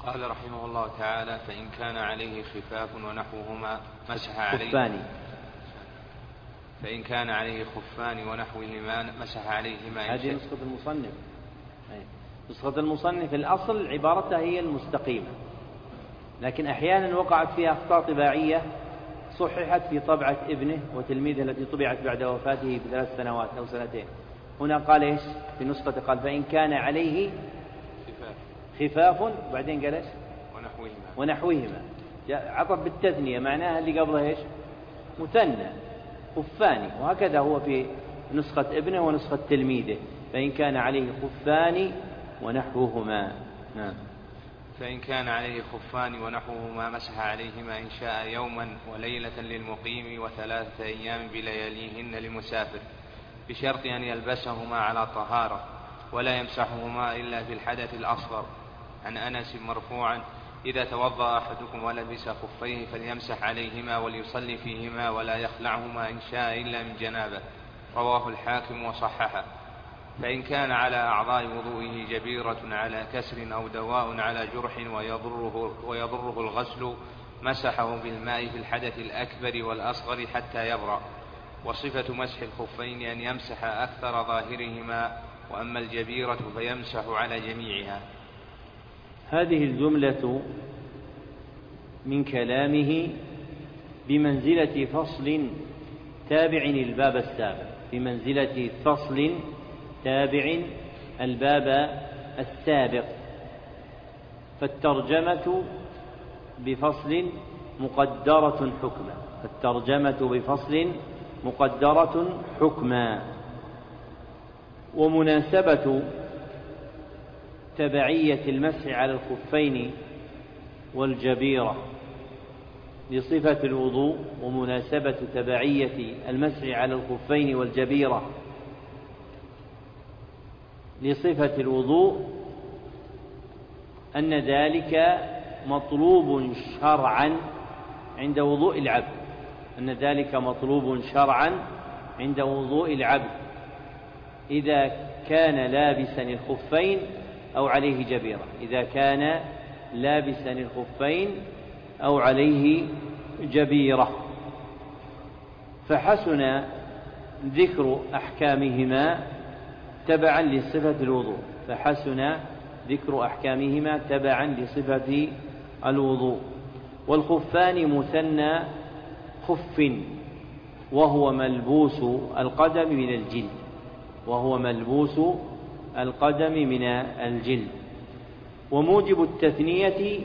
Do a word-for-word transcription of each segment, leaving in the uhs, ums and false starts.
قال رحمه الله تعالى: فإن كان عليه خفاف ونحوهما مسح عليه خفان فإن كان عليه خفان ونحوهما مسح عليهما. هذه نسخة المصنف. نسخة المصنف الأصل عبارتها هي المستقيمة، لكن أحيانا وقعت فيها أخطاء طباعية صححت في طبعة ابنه وتلميذه التي طبعت بعد وفاته بثلاث سنوات أو سنتين. هنا قال إيش في نسخة؟ قال فإن كان عليه خفاف وبعدين قال إيش ونحوهما ونحوهما عطف بالتثنية، معناها اللي قبله إيش مثنى خفان، وهكذا هو في نسخة ابنه ونسخة تلميذه. فإن كان عليه خفان ونحوهما. نعم. فإن كان عليه خفان ونحوهما مسح عليهما إن شاء يوما وليلة للمقيم وثلاثة أيام بلياليهن للمسافر، بشرط أن يلبسهما على طهارة ولا يمسحهما إلا في الحدث الأصغر. عن أنس مرفوعا: إذا توضأ أحدكم ولبس خفيه فليمسح عليهما وليصلي فيهما ولا يخلعهما إن شاء إلا من جنابه. رواه الحاكم وصححه. فإن كان على أعضاء وضوئه جبيرة على كسر أو دواء على جرح ويضره, ويضره الغسل مسحه بالماء في الحدث الأكبر والأصغر حتى يبرأ. وصفة مسح الخفين أن يمسح أكثر ظاهرهما، وأما الجبيرة فيمسح على جميعها. هذه الجملة من كلامه بمنزلة فصل تابع الباب السابق، بمنزلة فصل تابع الباب السابق. فالترجمة بفصل مقدرة حكما، فالترجمة بفصل مقدرة حكما. ومناسبة تبعية المسح على الخفين والجبيرة لصفة الوضوء، ومناسبة تبعية المسح على الخفين والجبيرة لصفة الوضوء أن ذلك مطلوب شرعا عند وضوء العبد، أن ذلك مطلوب شرعا عند وضوء العبد إذا كان لابسا الخفين أو عليه جبيرة، إذا كان لابسا الخفين أو عليه جبيرة. فحسن ذكر أحكامهما تبعا لصفة الوضوء، فحسن ذكر أحكامهما تبعا لصفة الوضوء. والخفان مثنى خف، وهو ملبوس القدم من الجلد، وهو ملبوس القدم من الجلد. وموجب التثنية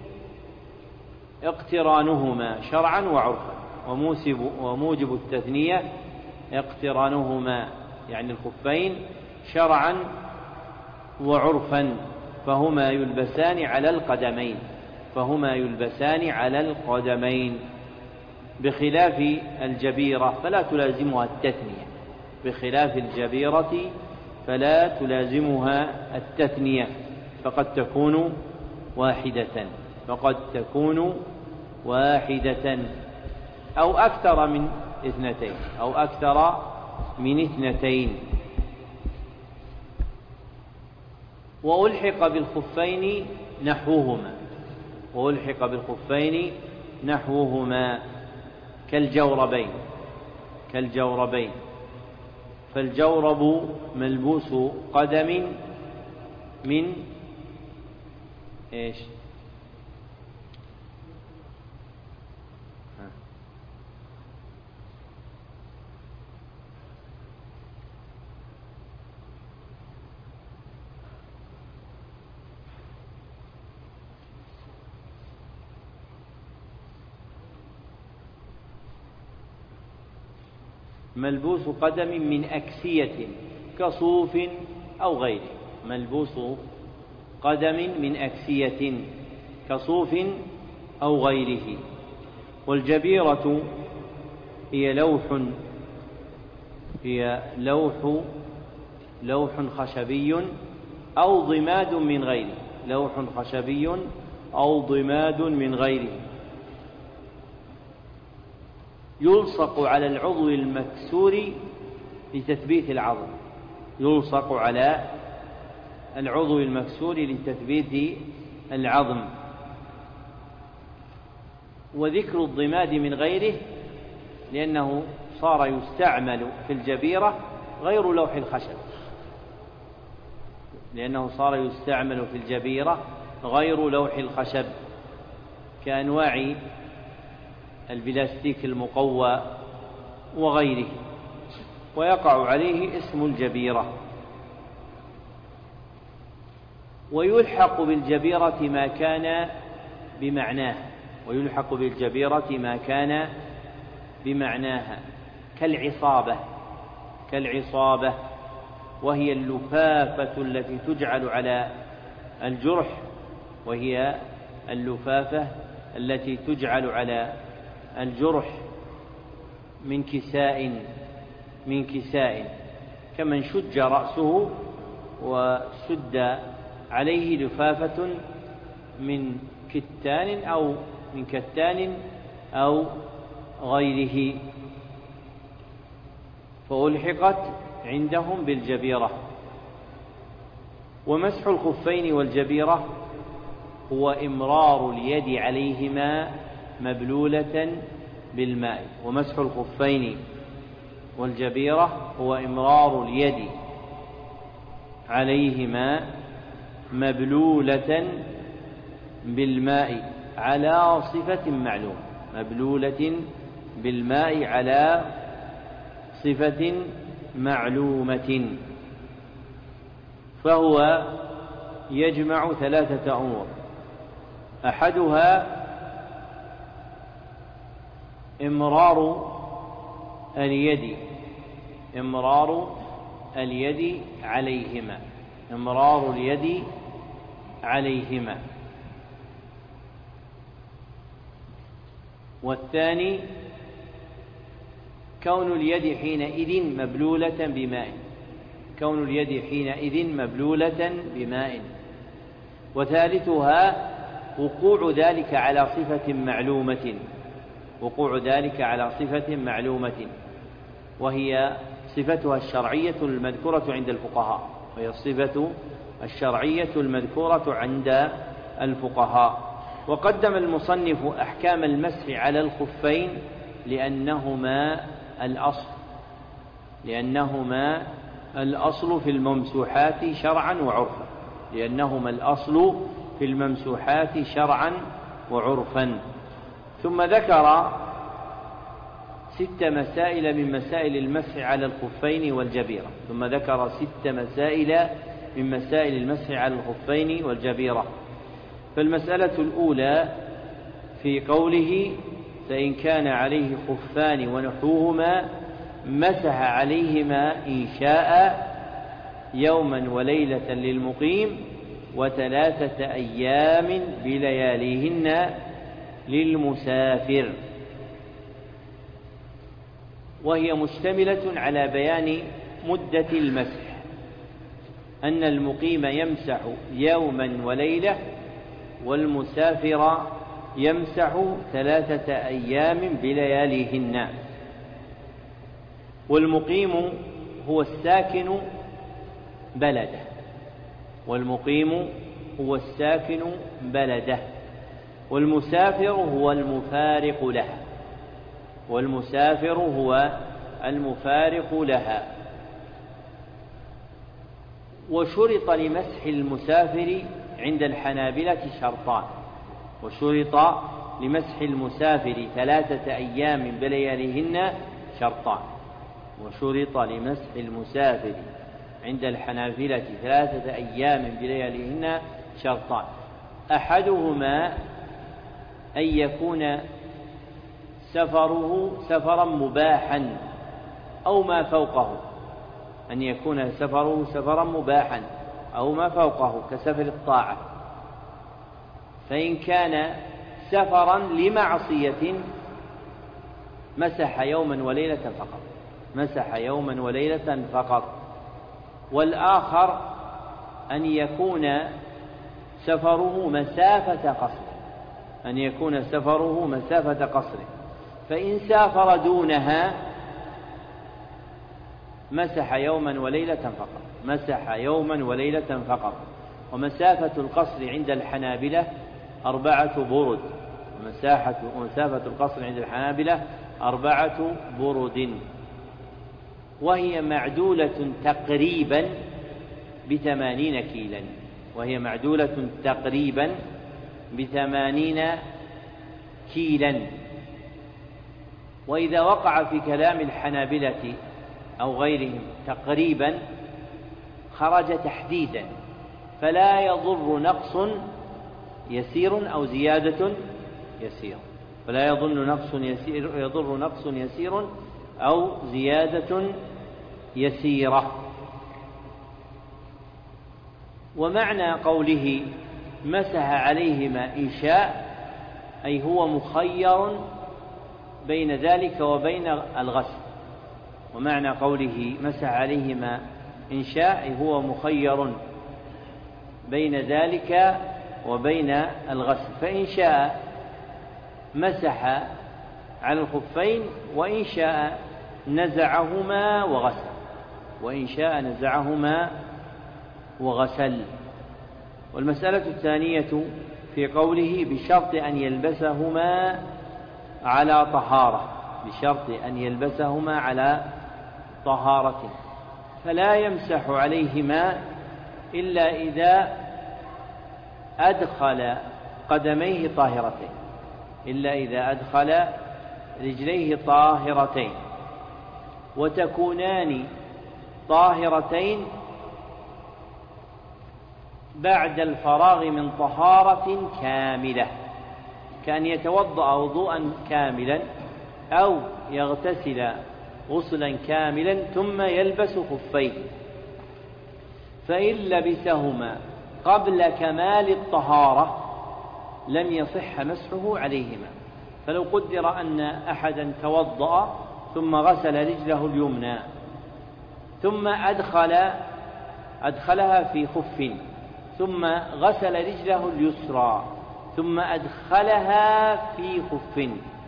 اقترانهما شرعا وعرفا، وموجب التثنية اقترانهما يعني الخفين شرعا وعرفا، فهما يلبسان على القدمين، فهما يلبسان على القدمين بخلاف الجبيرة فلا تلازمها التثنية، بخلاف الجبيرة فلا تلازمها التثنية، فقد تكون واحدة، فقد تكون واحدة أو أكثر من اثنتين، أو أكثر من اثنتين. وألحق بالخفين نحوهما، وألحق بالخفين نحوهما كالجوربين، كالجوربين. فالجورب ملبوس قدم من إيش؟ ملبوس قدم من أكسية كصوف أو غيره، ملبوس قدم من أكسية كصوف أو غيره. والجبيرة هي لوح هي لوح لوح خشبي أو ضماد من غيره، لوح خشبي أو ضماد من غيره، يلصق على العضو المكسور لتثبيت العظم، يلصق على العضو المكسور لتثبيت العظم. وذكر الضماد من غيره لأنه صار يستعمل في الجبيرة غير لوح الخشب لأنه صار يستعمل في الجبيرة غير لوح الخشب كأنواع البلاستيك المقوى وغيره، ويقع عليه اسم الجبيرة. ويلحق بالجبيرة ما كان بمعناه ويلحق بالجبيرة ما كان بمعناها كالعصابة كالعصابة وهي اللفافة التي تجعل على الجرح وهي اللفافة التي تجعل على الجرح من كساء من كساء كمن شج رأسه وشد عليه لفافة من كتان أو من كتان أو غيره، فألحقت عندهم بالجبيرة. ومسح الخفين والجبيرة هو إمرار اليد عليهما مبلولة بالماء. ومسح الخفين والجبيرة هو إمرار اليد عليهما مبلولة بالماء على صفة معلومة مبلولة بالماء على صفة معلومة. فهو يجمع ثلاثة أمور: أحدها إمرار اليد إمرار اليد عليهما إمرار اليد عليهما والثاني كون اليد حينئذ مبلولة بماء كون اليد حينئذ مبلولة بماء وثالثها وقوع ذلك على صفة معلومة وقوع ذلك على صفة معلومة وهي صفتها الشرعية المذكورة عند الفقهاء وهي الصفة الشرعية المذكورة عند الفقهاء. وقدم المصنف أحكام المسح على الخفين لأنهما الأصل لأنهما الأصل في الممسوحات شرعا وعرفا لأنهما الأصل في الممسوحات شرعا وعرفا. ثم ذكر ست مسائل من مسائل المسح على الخفين والجبيرة ثم ذكر ست مسائل من مسائل المسح على الخفين والجبيرة. فالمسألة الأولى في قوله: فإن كان عليه خفان ونحوهما مسح عليهما إن شاء يوما وليلة للمقيم وثلاثة أيام بلياليهن للمسافر. وهي مشتملة على بيان مدة المسح أن المقيم يمسح يوما وليلة والمسافر يمسح ثلاثة أيام بلياليهن. والمقيم هو الساكن بلده والمقيم هو الساكن بلده والمسافر هو المفارق لها والمسافر هو المفارق لها. وشرط لمسح المسافر عند الحنابلة شرطان وشرط لمسح المسافر ثلاثة أيام بلياليهن شرطان وشرط لمسح المسافر عند الحنابلة ثلاثة أيام بلياليهن شرطان. أحدهما أن يكون سفره سفرا مباحا أو ما فوقه أن يكون سفره سفرا مباحا أو ما فوقه كسفر الطاعة. فإن كان سفرا لمعصية مسح يوما وليلة فقط مسح يوما وليلة فقط. والآخر أن يكون سفره مسافة قصر أن يكون سفره مسافة قصر فإن سافر دونها مسح يوما وليلة فقط مسح يوما وليلة فقط. ومسافة القصر عند الحنابلة أربعة برد ومساحة ومسافة القصر عند الحنابلة أربعة برد، وهي معدولة تقريبا بثمانين كيلا وهي معدولة تقريبا بثمانين كيلا. وإذا وقع في كلام الحنابلة أو غيرهم تقريبا خرج تحديدا، فلا يضر نقص يسير أو زيادة يسير، فلا يضر نقص يسير يضر نقص يسير أو زيادة يسيرة. ومعنى قوله مسح عليهما إن شاء أي هو مخير بين ذلك وبين الغسل. ومعنى قوله مسح عليهما إن شاء أي هو مخير بين ذلك وبين الغسل، فإن شاء مسح على الخفين وإن شاء نزعهما وغسل وإن شاء نزعهما وغسل. والمسألة الثانية في قوله بشرط أن يلبسهما على طهارة بشرط أن يلبسهما على طهارة، فلا يمسح عليهما إلا إذا أدخل قدميه طاهرتين إلا إذا أدخل رجليه طاهرتين، وتكونان طاهرتين بعد الفراغ من طهارة كاملة، كأن يتوضأ وضوءا كاملا أو يغتسل غسلا كاملا ثم يلبس خفيه، فإن لبسهما قبل كمال الطهارة لم يصح مسحه عليهما. فلو قدر أن أحدا توضأ ثم غسل رجله اليمنى ثم أدخل أدخلها في خف ثم غسل رجله اليسرى ثم أدخلها في خف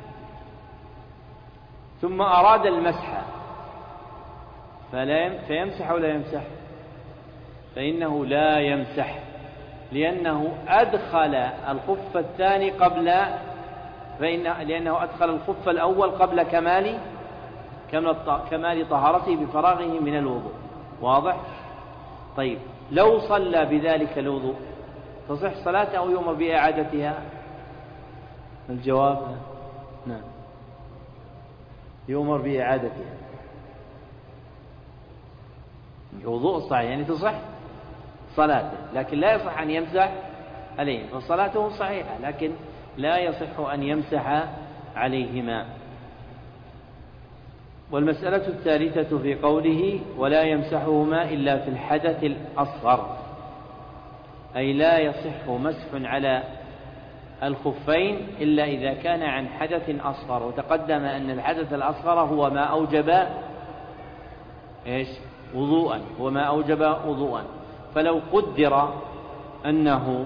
ثم أراد المسح فلا فيمسح ولا يمسح؟ فإنه لا يمسح، لأنه أدخل الخف الثاني قبل فإن لأنه أدخل الخف الأول قبل كمال كمال طهارته بفراغه من الوضوء. واضح؟ طيب، لو صلى بذلك الوضوء تصح صلاته أو يؤمر بإعادتها؟ الجواب نعم، يؤمر بإعادتها. الوضوء الصحيح يعني تصح صلاته، لكن لا يصح أن يمسح عليه، فصلاته صحيحة لكن لا يصح أن يمسح عليهما. والمسألة الثالثة في قوله ولا يمسحهما إلا في الحدث الأصغر، أي لا يصح مسح على الخفين إلا إذا كان عن حدث أصغر. وتقدم أن الحدث الأصغر هو ما أوجب إيش؟ وضوءا، هو ما أوجب وضوءا. فلو قدر أنه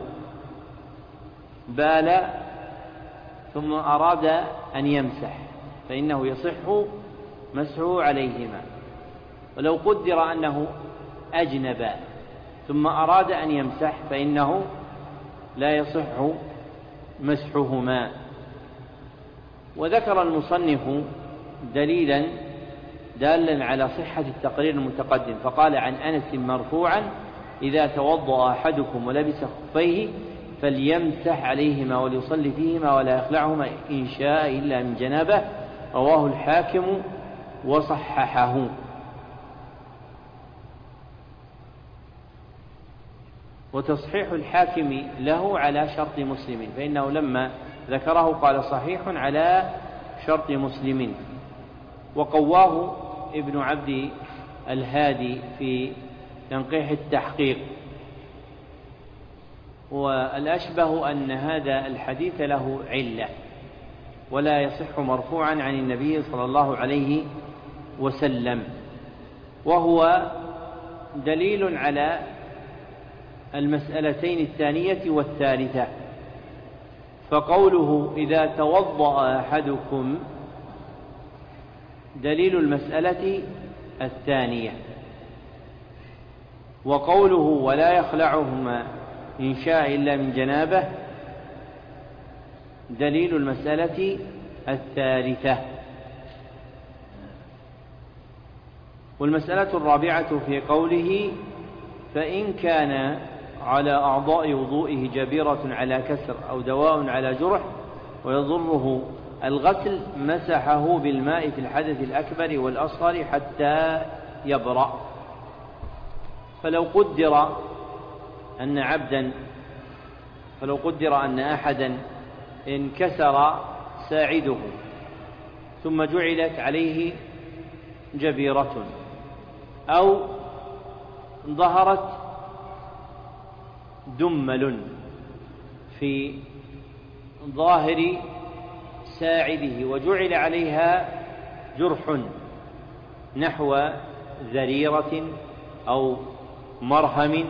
بال ثم أراد أن يمسح فإنه يصح مسحه عليهما. ولو قدر أنه أجنب ثم أراد أن يمسح فإنه لا يصح مسحهما. وذكر المصنف دليلا دالا على صحة التقرير المتقدم، فقال عن أنس مرفوعا إذا توضأ أحدكم ولبس خفيه فليمسح عليهما وليصلي فيهما ولا يخلعهما إن شاء إلا من جنابه، رواه الحاكم وصححه. وتصحيح الحاكم له على شرط مسلم، فإنه لما ذكره قال صحيح على شرط مسلم. وقواه ابن عبد الهادي في تنقيح التحقيق. والأشبه أن هذا الحديث له علة ولا يصح مرفوعا عن النبي صلى الله عليه وسلم، وهو دليل على المسألتين الثانية والثالثة. فقوله إذا توضأ أحدكم دليل المسألة الثانية، وقوله ولا يخلعهما إن شاء إلا من جنابه دليل المسألة الثالثة. والمسألة الرابعة في قوله فإن كان على أعضاء وضوئه جبيرة على كسر أو دواء على جرح ويضره الغسل مسحه بالماء في الحدث الأكبر والأصغر حتى يبرأ. فلو قدر أن عبدا فلو قدر أن أحدا انكسر ساعده ثم جعلت عليه جبيرة أو ظهرت دمل في ظاهر ساعده وجعل عليها جرح نحو ذريرة أو مرهم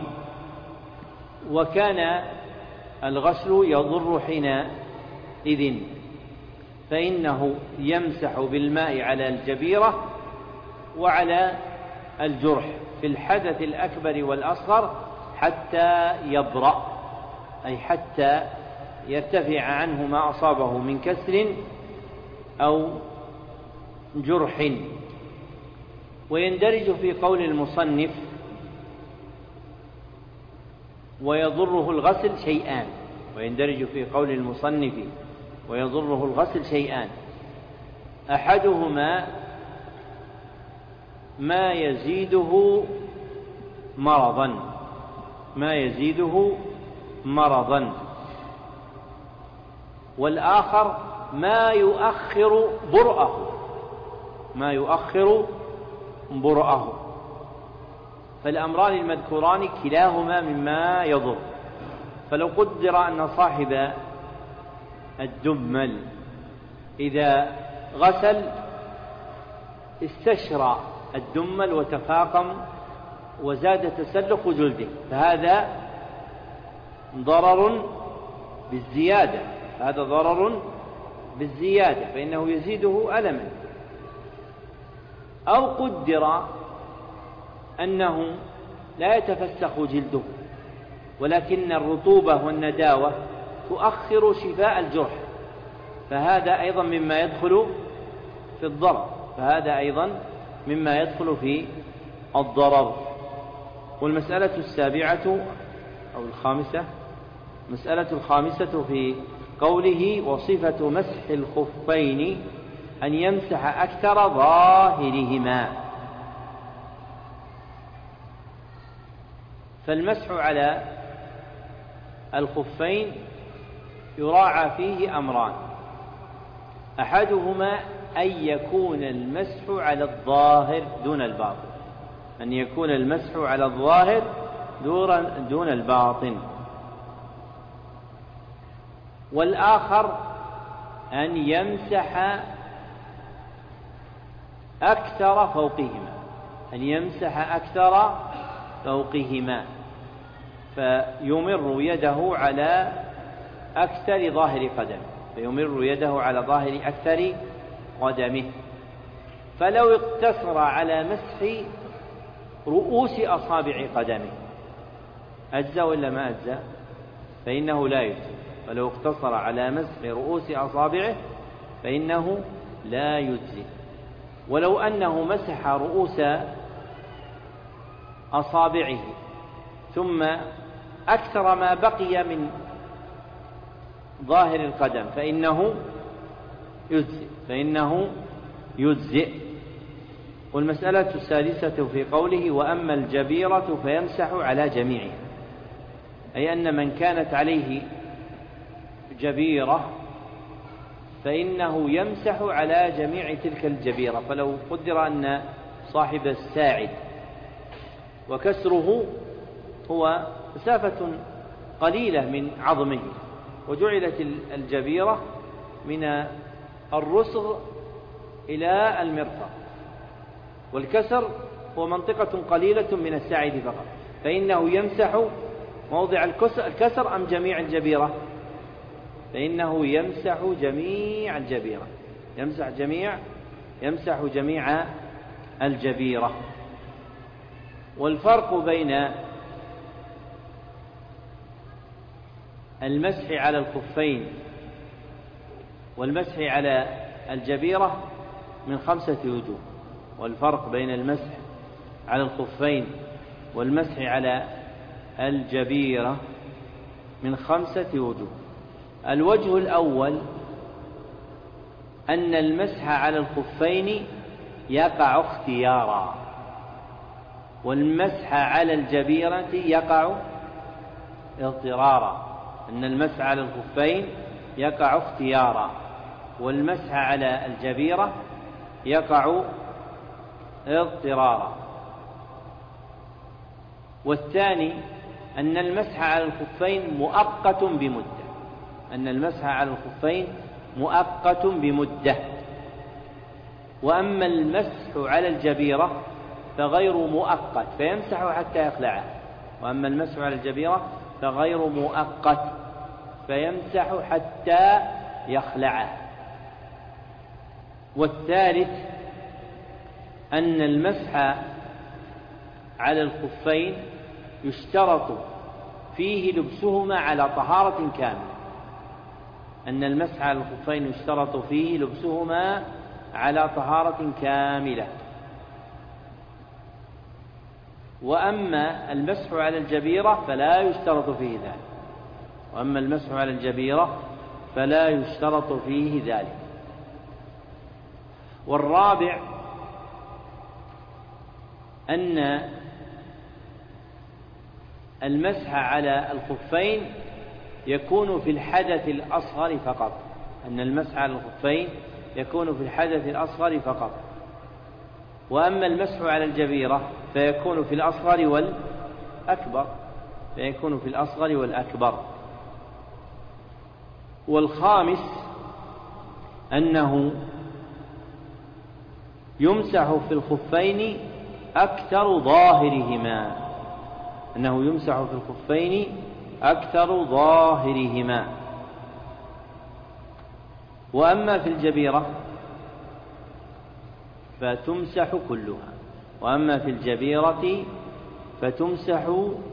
وكان الغسل يضر حينئذ فإنه يمسح بالماء على الجبيرة وعلى الجرح في الحدث الأكبر والأصغر حتى يبرأ، أي حتى يرتفع عنه ما أصابه من كسر أو جرح. ويندرج في قول المصنف ويضره الغسل شيئان ويندرج في قول المصنف ويضره الغسل شيئان أحدهما ما يزيده مرضا ما يزيده مرضا والآخر ما يؤخر برأه ما يؤخر برأه فالأمران المذكوران كلاهما مما يضر. فلو قدر أن صاحب الدمل إذا غسل استشرى الدمل وتفاقم وزاد تسلق جلده فهذا ضرر بالزيادة هذا ضرر بالزيادة فإنه يزيده ألما. أو قدر أنه لا يتفسخ جلده ولكن الرطوبة والنداوة تؤخر شفاء الجرح فهذا أيضا مما يدخل في الضرر فهذا أيضا مما يدخل في الضرر. والمسألة السابعة أو الخامسة مسألة الخامسة في قوله وصفة مسح الخفين أن يمسح أكثر ظاهرهما. فالمسح على الخفين يراعى فيه أمران أحدهما أن يكون المسح على الظاهر دون الباطن أن يكون المسح على الظاهر دون الباطن والآخر أن يمسح أكثر فوقهما أن يمسح أكثر فوقهما فيمر يده على أكثر ظاهر قدمه فيمر يده على ظاهر أكثر قدمه. فلو اقتصر على مسح رؤوس أصابع قدمه أجزى ولا ما أجزى؟ فإنه لا يجزي. فلو اقتصر على مسح رؤوس أصابعه فإنه لا يجزي. ولو أنه مسح رؤوس أصابعه ثم أكثر ما بقي من ظاهر القدم فإنه يجزئ فإنه يجزئ. والمسألة السادسة في قوله وأما الجبيرة فيمسح على جميعها أي أن من كانت عليه جبيرة فإنه يمسح على جميع تلك الجبيرة. فلو قدر أن صاحب الساعد وكسره هو مسافة قليلة من عظمه وجعلت الجبيرة من الرسغ إلى المرفق والكسر هو منطقة قليلة من الساعد فقط فإنه يمسح موضع الكسر أم جميع الجبيرة؟ فإنه يمسح جميع الجبيرة يمسح جميع يمسح جميع الجبيرة. والفرق بين المسح على الخفين والمسح على الجبيرة من خمسة وجوه، والفرق بين المسح على الخفين والمسح على الجبيرة من خمسة وجوه. الوجه الأول أن المسح على الخفين يقع اختيارا، والمسح على الجبيرة يقع اضطرارا. أن المسح على الخفين يقع اختيارا، والمسح على الجبيرة يقع اضطرارا. والثاني أن المسح على الخفين مؤقت بمدة، أن المسح على الخفين مؤقت بمدة. وأما المسح على الجبيرة فغير مؤقت فيمسح حتى يخلعه، وأما المسح على الجبيرة فغير مؤقت فيمسح حتى يخلعه. والثالث أن المسح على الخفين يشترط فيه لبسهما على طهارة كاملة، أن المسح على الخفين يشترط فيه لبسهما على طهارة كاملة. وأما المسح على الجبيرة فلا يشترط فيه ذلك، وأما المسح على الجبيرة فلا يشترط فيه ذلك. والرابع أن المسح على الخفين يكون في الحدث الأصغر فقط، أن المسح على الخفين يكون في الحدث الأصغر فقط. وأما المسح على الجبيرة فيكون في الأصغر والأكبر، فيكون في الأصغر والأكبر. والخامس أنه يمسح في الخفين أكثر ظاهرهما، أنه يمسح في الخفين أكثر ظاهرهما. وأما في الجبيرة فتمسح كلها، وأما في الجبيرة فتمسح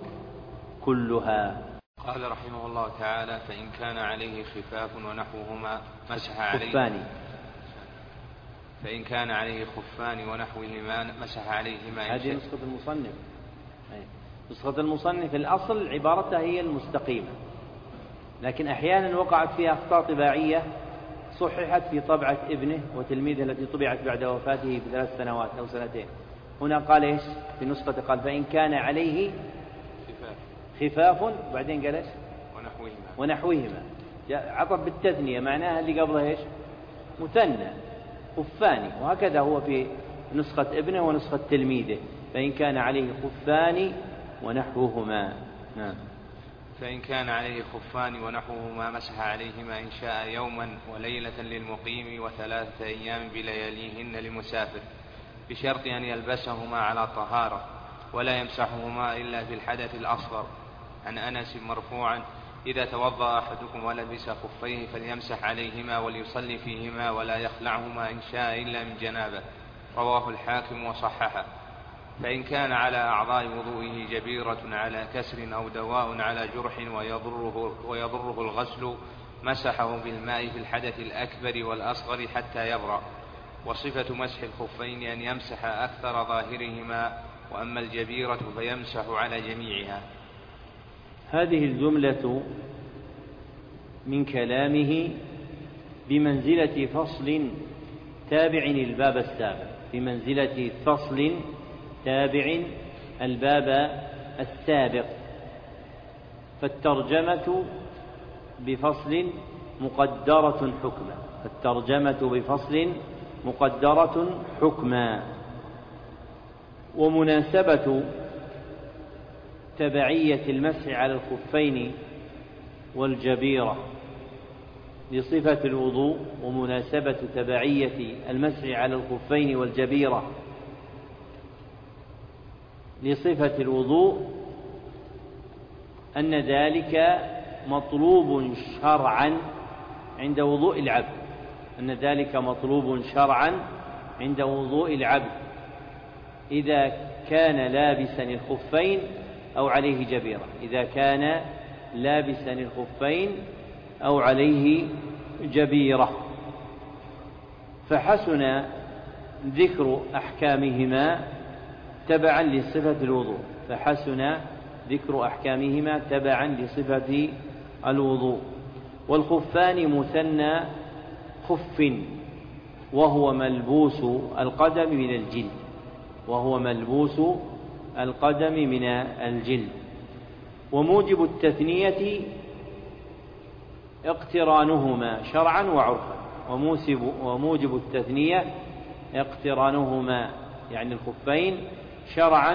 كلها. قال رحمه الله تعالى: فإن كان عليه خفاف ونحوهما مسح عليه خفان فإن كان عليه خفان ونحوهما مسح عليهما. هذه نسخة المصنف. نسخة المصنف الأصل عبارتها هي المستقيمة، لكن أحيانا وقعت فيها أخطاء طباعية صححت في طبعة ابنه وتلميذه التي طبعت بعد وفاته بثلاث سنوات أو سنتين. هنا قال إيش في نسخة؟ قال فإن كان عليه خفاف، وبعدين قال إيش؟ ونحوهما ونحوهما عطب بالتثنية، معناها اللي قبلها إيش؟ مثنى، خفان. وهكذا هو في نسخة ابنه ونسخة تلميذه، فإن كان عليه خفان ونحوهما. نعم. فإن كان عليه خفان ونحوهما مسح عليهما إن شاء يوما وليلة للمقيم وثلاثة أيام بلياليهن للمسافر، بشرط أن يلبسهما على طهارة ولا يمسحهما إلا في الحدث الأصغر. عن أنس مرفوعا: إذا توضأ أحدكم ولبس خفيه فليمسح عليهما وليصلي فيهما ولا يخلعهما إن شاء إلا من جنابه. رواه الحاكم وصححه. فإن كان على أعضاء وضوئه جبيرة على كسر أو دواء على جرح ويضره, ويضره الغسل مسحه بالماء في الحدث الأكبر والأصغر حتى يبرأ. وصفة مسح الخفين أن يمسح أكثر ظاهرهما، وأما الجبيرة فيمسح على جميعها. هذه الجملة من كلامه بمنزلة فصل تابع الباب السابق، بمنزلة فصل تابع الباب السابق. فالترجمة بفصل مقدرة حكما، فالترجمة بفصل مقدرة حكما. ومناسبة تبعية المسح على الخفين والجبيرة لصفة الوضوء، ومناسبة تبعية المسح على الخفين والجبيرة لصفة الوضوء أن ذلك مطلوب شرعا عند وضوء العبد، أن ذلك مطلوب شرعا عند وضوء العبد إذا كان لابسا الخفين أو عليه جبيرة، إذا كان لابسا الخفين أو عليه جبيرة. فحسن ذكر أحكامهما تبعا لصفة الوضوء فحسن ذكر أحكامهما تبعا لصفة الوضوء. والخفان مثنى خف وهو ملبوس القدم من الجلد وهو ملبوس القدم من الجلد. وموجب التثنية اقترانهما شرعا وعرفا وموجب التثنية اقترانهما يعني الخفين شرعا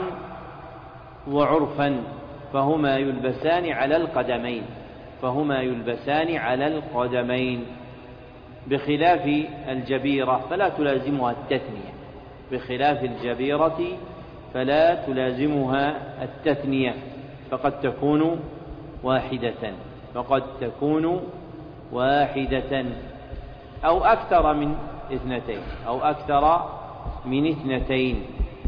وعرفا فهما يلبسان على القدمين فهما يلبسان على القدمين بخلاف الجبيرة فلا تلازمها التثنية بخلاف الجبيرة فلا تلازمها التثنية فقد تكون واحدة فقد تكون واحدة أو أكثر من اثنتين أو أكثر من اثنتين.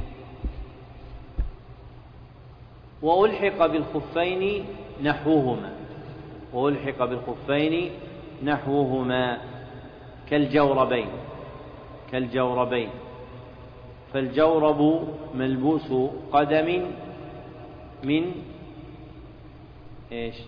وألحق بالخفين نحوهما وألحق بالخفين نحوهما كالجوربين كالجوربين فالجورب ملبوس قدم من إيش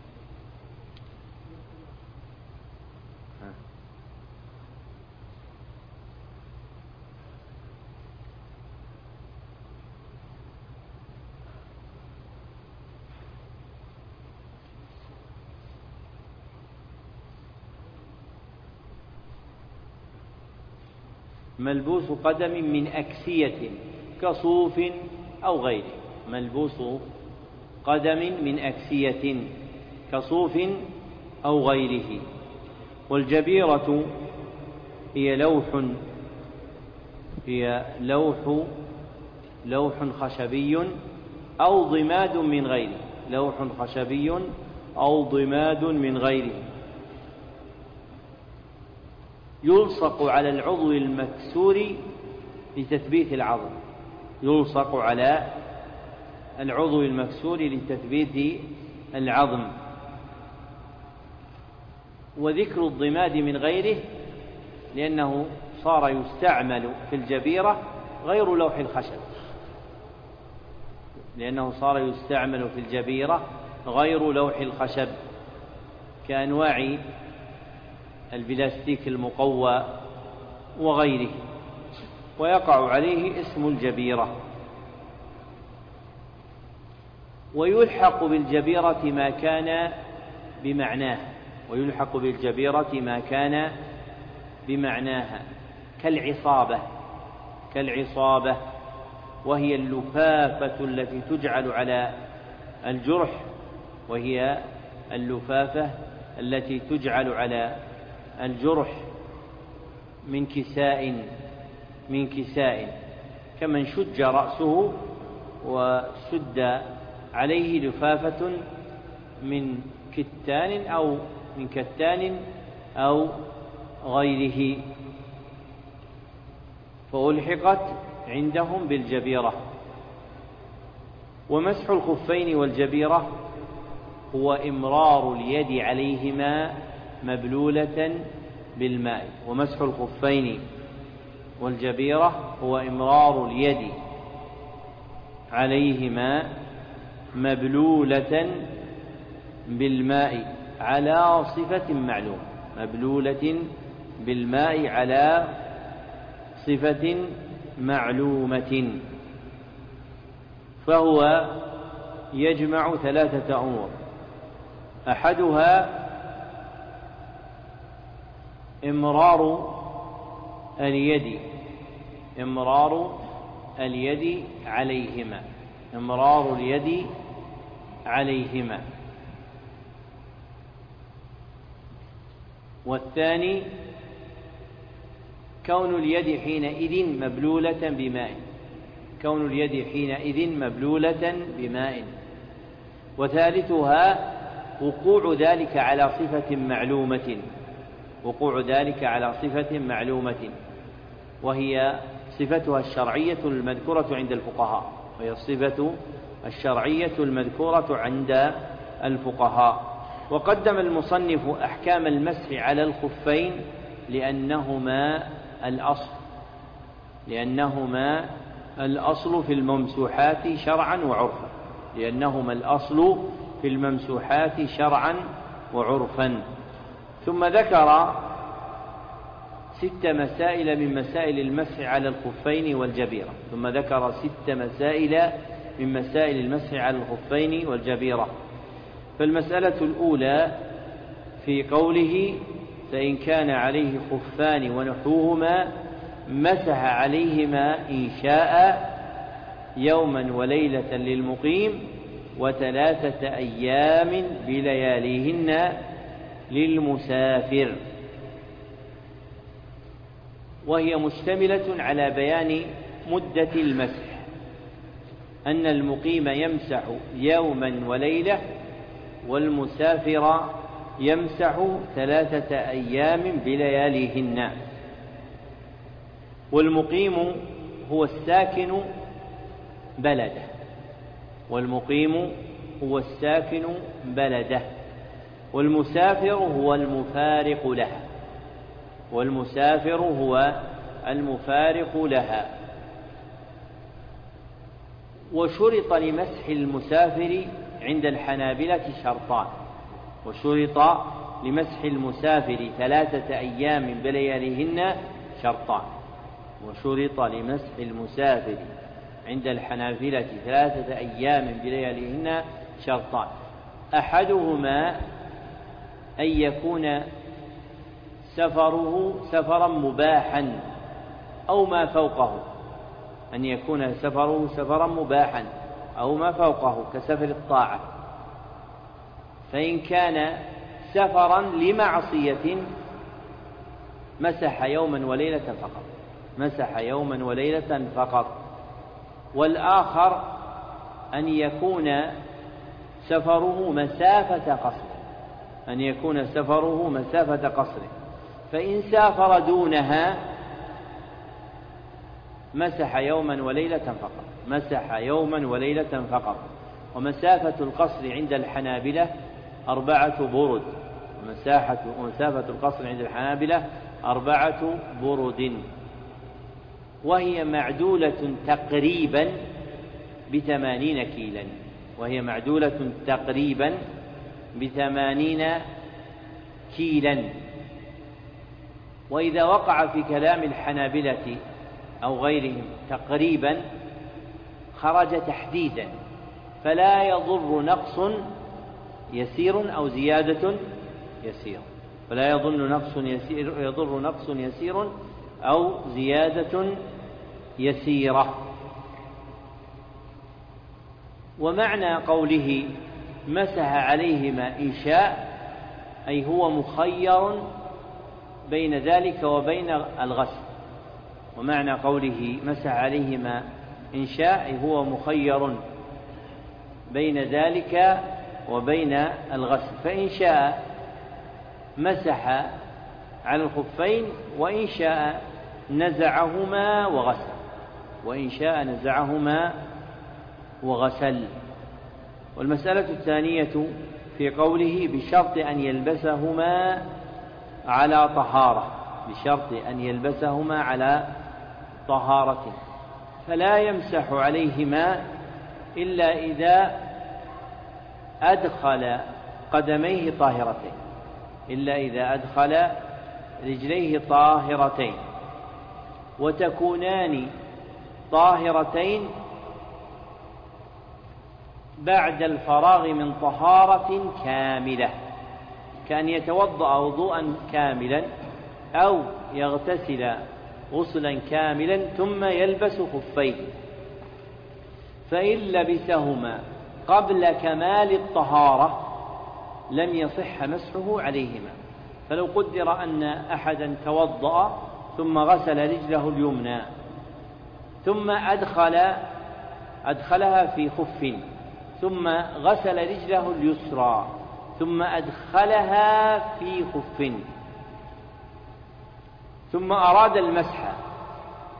ملبوس قدم من أكسية كصوف أو غيره ملبوس قدم من أكسية كصوف أو غيره. والجبيرة هي لوح هي لوح لوح خشبي أو ضماد من غيره لوح خشبي أو ضماد من غيره يلصق على العضو المكسور لتثبيت العظم يلصق على العضو المكسور لتثبيت العظم. وذكر الضماد من غيره لأنه صار يستعمل في الجبيرة غير لوح الخشب لأنه صار يستعمل في الجبيرة غير لوح الخشب كأنواع البلاستيك المقوى وغيره ويقع عليه اسم الجبيرة. ويلحق بالجبيرة ما كان بمعناه ويلحق بالجبيرة ما كان بمعناها كالعصابة كالعصابة وهي اللفافة التي تجعل على الجرح وهي اللفافة التي تجعل على الجرح من كساء من كساء كمن شج رأسه وشد عليه لفافة من كتان أو من كتان أو غيره فألحقت عندهم بالجبيرة. ومسح الخفين والجبيرة هو إمرار اليد عليهما مبلولة بالماء ومسح الخفين والجبيرة هو إمرار اليد عليهما مبلولة بالماء على صفة معلومة مبلولة بالماء على صفة معلومة. فهو يجمع ثلاثة أمور أحدها إمرار اليد إمرار اليد عليهما إمرار اليد عليهما. والثاني كون اليد حينئذ مبلولة بماء كون اليد حينئذ مبلولة بماء. وثالثها وقوع ذلك على صفة معلومة وقوع ذلك على صفة معلومة وهي صفتها الشرعية المذكورة عند الفقهاء وهي الصفة الشرعية المذكورة عند الفقهاء. وقدم المصنف أحكام المسح على الخفين لأنهما الأصل لأنهما الأصل في الممسوحات شرعا وعرفا لأنهما الأصل في الممسوحات شرعا وعرفا. ثم ذكر ست مسائل من مسائل المسح على الخفين والجبيرة ثم ذكر ست مسائل من مسائل المسح على الخفين والجبيرة. فالمسألة الأولى في قوله فإن كان عليه خفان ونحوهما مسح عليهما إن شاء يوما وليلة للمقيم وثلاثة أيام بلياليهن للمسافر، وهي مشتملة على بيان مدة المسح، أن المقيم يمسح يوما وليلة والمسافر يمسح ثلاثة أيام بلياليهن. والمقيم هو الساكن بلده والمقيم هو الساكن بلده والمسافر هو المفارق لها والمسافر هو المفارق لها. وشرط لمسح المسافر عند الحنابلة شرطان وشرط لمسح المسافر ثلاثة أيام بلياليهن شرطان وشرط لمسح المسافر عند الحنابلة ثلاثة أيام بلياليهن شرطان. أحدهما أن يكون سفره سفرا مباحا أو ما فوقه أن يكون سفره سفرا مباحا أو ما فوقه كسفر الطاعة. فإن كان سفرا لمعصية مسح يوما وليلة فقط مسح يوما وليلة فقط. والآخر أن يكون سفره مسافة قصر أن يكون سفره مسافة قصر فإن سافر دونها مسح يوما وليلة فقط مسح يوما وليلة فقط. ومسافة القصر عند الحنابلة أربعة برد ومساحة ومسافة القصر عند الحنابلة أربعة برد، وهي معدولة تقريبا بثمانين كيلا وهي معدولة تقريبا بثمانين كيلا. وإذا وقع في كلام الحنابلة أو غيرهم تقريبا خرج تحديدا، فلا يضر نقص يسير أو زيادة يسير فلا يضر نقص يسير يضر نقص يسير أو زيادة يسيرة. ومعنى قوله مسح عليهما إن شاء أي هو مخير بين ذلك وبين الغسل. ومعنى قوله مسح عليهما إن شاء أي هو مخير بين ذلك وبين الغسل، فإن شاء مسح على الخفين وإن شاء نزعهما وغسل وإن شاء نزعهما وغسل. والمسألة الثانية في قوله بشرط أن يلبسهما على طهارة بشرط أن يلبسهما على طهارة، فلا يمسح عليهما إلا إذا أدخل قدميه طاهرتين إلا إذا أدخل رجليه طاهرتين وتكونان طاهرتين بعد الفراغ من طهارة كاملة، كأن يتوضأ وضوءا كاملا أو يغتسل غسلا كاملا ثم يلبس خفيه. فإن لبسهما قبل كمال الطهارة لم يصح مسحه عليهما. فلو قدر أن أحدا توضأ ثم غسل رجله اليمنى ثم أدخل أدخلها في خف ثم غسل رجله اليسرى ثم أدخلها في خف ثم أراد المسح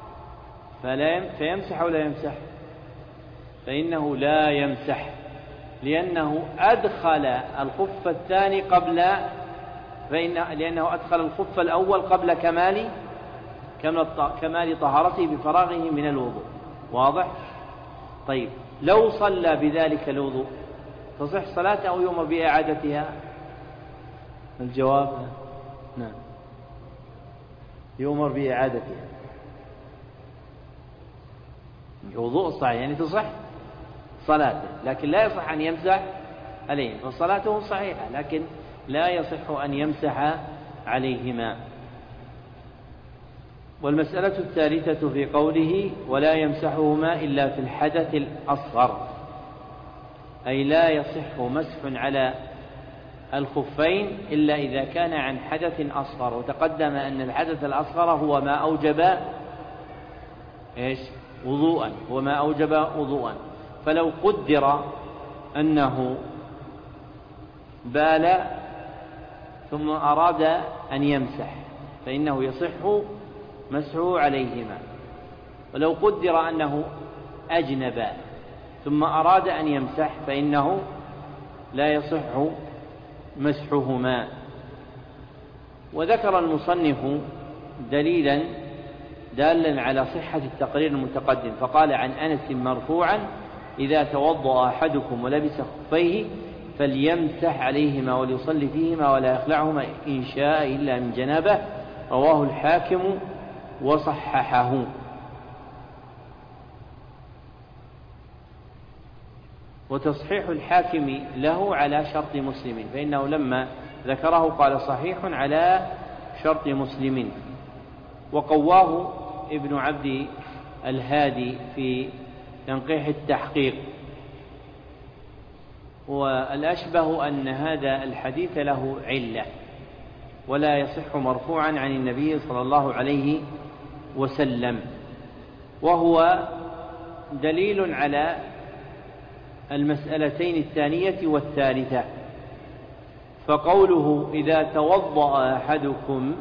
فلا فيمسح ولا يمسح؟ فإنه لا يمسح لأنه أدخل الخف الثاني قبل فإن لأنه أدخل الخف الأول قبل كمال كمال طهارته بفراغه من الوضوء. واضح؟ طيب لو صلى بذلك الوضوء تصح صلاته أو يؤمر بإعادتها؟ الجواب نعم، يؤمر بإعادتها. الوضوء الصحيح يعني تصح صلاته، لكن لا يصح أن يمسح عليه، فصلاته صحيحة لكن لا يصح أن يمسح عليهما. والمسألة الثالثة في قوله ولا يمسحهما إلا في الحدث الأصغر، أي لا يصح مسح على الخفين إلا إذا كان عن حدث أصغر. وتقدم أن الحدث الأصغر هو ما أوجب إيش؟ وضوءا، هو ما أوجب وضوءا. فلو قدر أنه بال ثم أراد أن يمسح فإنه يصح مسحه عليهما. ولو قدر أنه أجنب ثم أراد أن يمسح فإنه لا يصح مسحهما. وذكر المصنف دليلا دالا على صحة التقرير المتقدم، فقال عن أنس مرفوعا إذا توضأ أحدكم ولبس خفيه فليمسح عليهما وليصلي فيهما ولا يخلعهما إن شاء إلا من جنابه، رواه الحاكم وصححه. وتصحيح الحاكم له على شرط مسلم، فإنه لما ذكره قال صحيح على شرط مسلم. وقواه ابن عبد الهادي في تنقيح التحقيق. والأشبه أن هذا الحديث له علة ولا يصح مرفوعا عن النبي صلى الله عليه وسلم، وهو دليل على المسألتين الثانية والثالثة. فقوله إذا توضأ أحدكم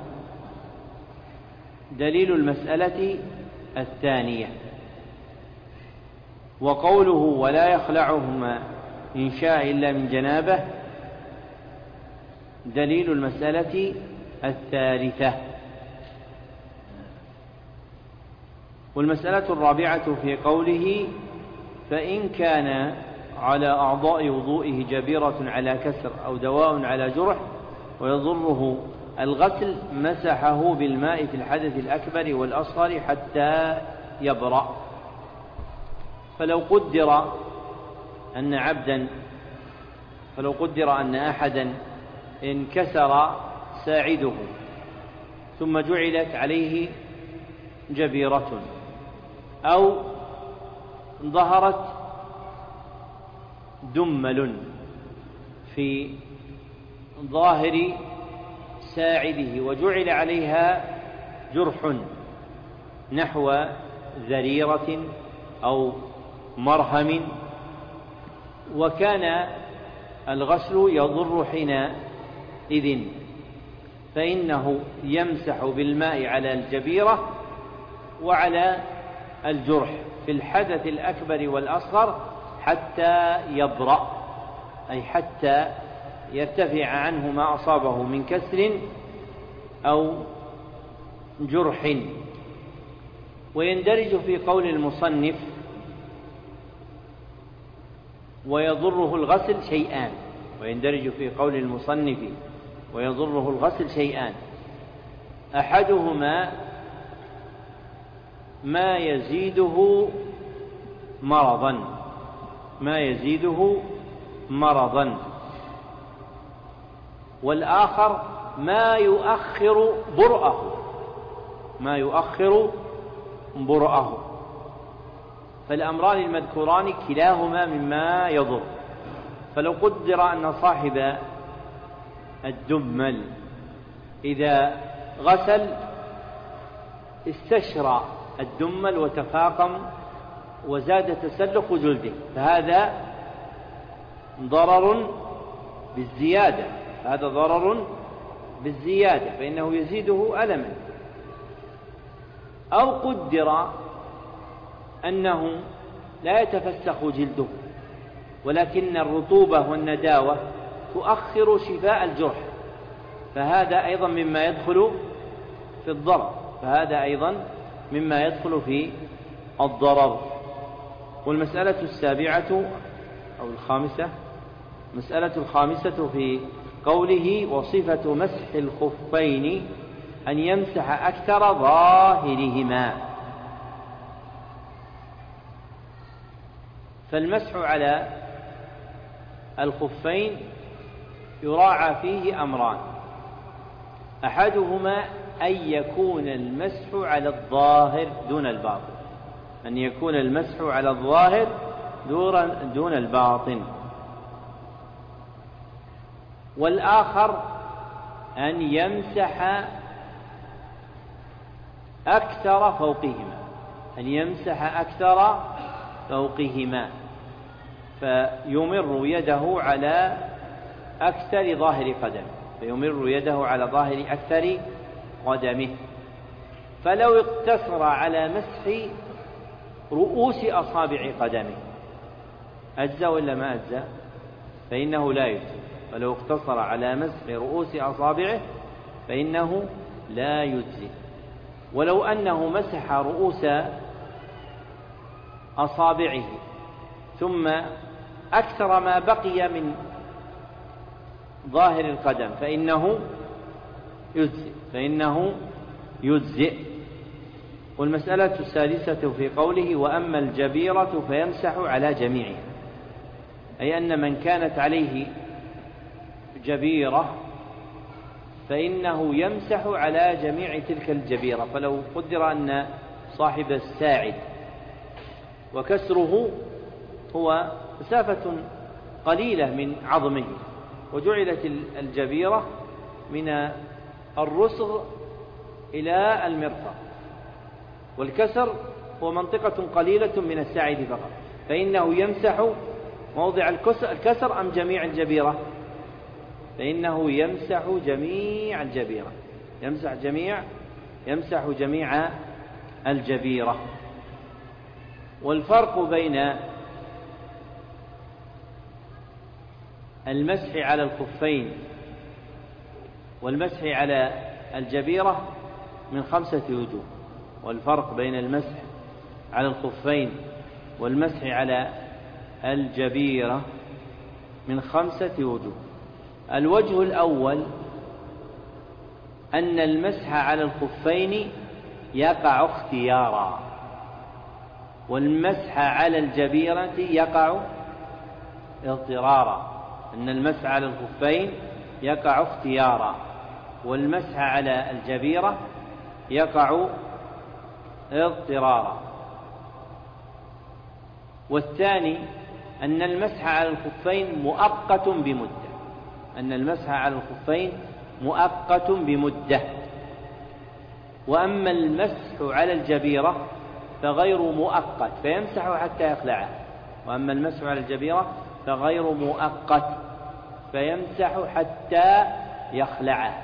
دليل المسألة الثانية، وقوله ولا يخلعهما إن شاء إلا من جنابه دليل المسألة الثالثة. والمسألة الرابعة في قوله فإن كان على أعضاء وضوئه جبيرة على كسر أو دواء على جرح ويضره الغسل مسحه بالماء في الحدث الأكبر والأصغر حتى يبرأ. فلو قدر أن عبدا فلو قدر أن أحدا انكسر ساعده ثم جعلت عليه جبيرة أو ظهرت دمل في ظاهر ساعده وجعل عليها جرح نحو ذريرة أو مرهم، وكان الغسل يضر حينئذ، فإنه يمسح بالماء على الجبيرة وعلى الجرح في الحدث الأكبر والأصغر حتى يبرأ، أي حتى يرتفع عنه ما أصابه من كسر أو جرح. ويندرج في قول المصنف ويضره الغسل شيئان ويندرج في قول المصنف ويضره الغسل شيئان أحدهما ما يزيده مرضا ما يزيده مرضا والآخر ما يؤخر برأه ما يؤخر برأه فالأمران المذكوران كلاهما مما يضر. فلو قدر أن صاحب الدمل إذا غسل استشرى الدمل وتفاقم وزاد تسلق جلده، فهذا ضرر بالزيادة هذا ضرر بالزيادة فإنه يزيده ألما. أو قدر أنه لا يتفسخ جلده ولكن الرطوبة والنداوة تؤخر شفاء الجرح، فهذا أيضا مما يدخل في الضرر فهذا أيضا مما يدخل في الضرر. والمسألة السابعة أو الخامسة مسألة الخامسة في قوله وصفة مسح الخفين أن يمسح أكثر ظاهرهما. فالمسح على الخفين يراعى فيه أمران: أحدهما أن يكون المسح على الظاهر دون الباطن أن يكون المسح على الظاهر دون الباطن والآخر أن يمسح أكثر فوقهما أن يمسح أكثر فوقهما فيمر يده على أكثر ظاهر قدمه فيمر يده على ظاهر أكثر قدمه. فلو اقتصر على مسح رؤوس أصابع قدمه أجزى ولا ما أجزى؟ فإنه لا يجزي. ولو اقتصر على مسح رؤوس أصابعه فإنه لا يجزي. ولو أنه مسح رؤوس أصابعه ثم أكثر ما بقي من ظاهر القدم فإنه يجزئ فإنه يجزئ. والمسألة السادسة في قوله وأما الجبيرة فيمسح على جميعها، أي أن من كانت عليه جبيرة فإنه يمسح على جميع تلك الجبيرة. فلو قدر أن صاحب الساعد وكسره هو مسافة قليلة من عظمه وجعلت الجبيرة من الرسغ إلى المرفق والكسر هو منطقة قليلة من الساعد فقط، فإنه يمسح موضع الكسر أم جميع الجبيرة؟ فإنه يمسح جميع الجبيرة يمسح جميع يمسح جميع الجبيرة. والفرق بين المسح على الخفين والمسح على الجبيرة من خمسة وجوه. والفرق بين المسح على الخفين والمسح على الجبيرة من خمسة وجوه. الوجه الأول أن المسح على الخفين يقع اختيارا والمسح على الجبيرة يقع اضطرارا. أن المسح على الخفين يقع اختيارا والمسح على الجبيرة يقع اضطرارا. والثاني أن المسح على الخفين مؤقت بمدة أن المسح على الخفين مؤقت بمدة. وأما المسح على الجبيرة فغير مؤقت فيمسح حتى يخلعه. وأما المسح على الجبيرة فغير مؤقت فيمسح حتى يخلعه.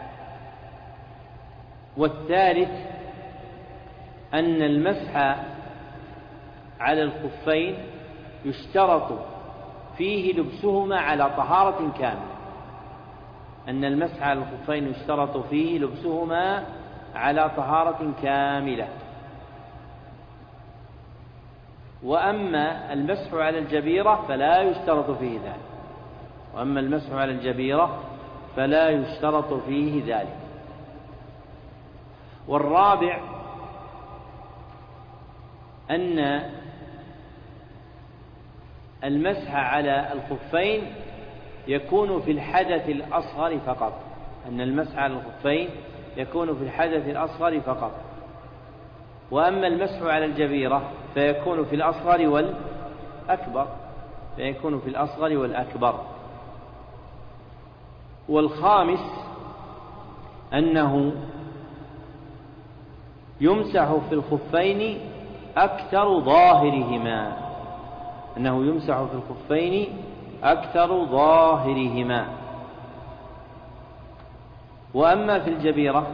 والثالث أن المسح على الخفين يشترط فيه لبسهما على طهارة كاملة أن المسح على الخفين يشترط فيه لبسهما على طهارة كاملة. وأما المسح على الجبيرة فلا يشترط فيه ذلك وأما المسح على الجبيرة فلا يشترط فيه ذلك. والرابع أن المسح على الخفين يكون في الحدث الأصغر فقط أن المسح على الخفين يكون في الحدث الأصغر فقط. وأما المسح على الجبيرة فيكون في الأصغر والأكبر فيكون في الأصغر والأكبر. والخامس أنه يمسح في الخفين أكثر ظاهرهما أنه يمسح في الخفين أكثر ظاهرهما. وأما في الجبيرة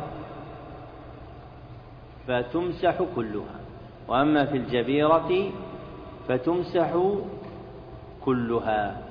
فتمسح كلها وأما في الجبيرة فتمسح كلها.